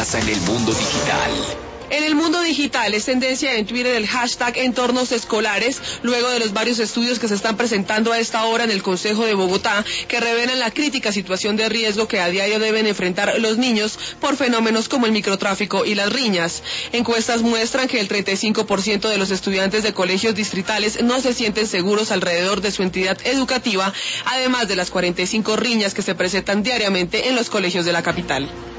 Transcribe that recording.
pasa en el mundo digital? En el mundo digital es tendencia en Twitter el hashtag entornos escolares, luego de los varios estudios que se están presentando a esta hora en el Consejo de Bogotá, que revelan la crítica situación de riesgo que a diario deben enfrentar los niños por fenómenos como el microtráfico y las riñas. Encuestas muestran que el 35% de los estudiantes de colegios distritales no se sienten seguros alrededor de su entidad educativa, además de las 45 riñas que se presentan diariamente en los colegios de la capital.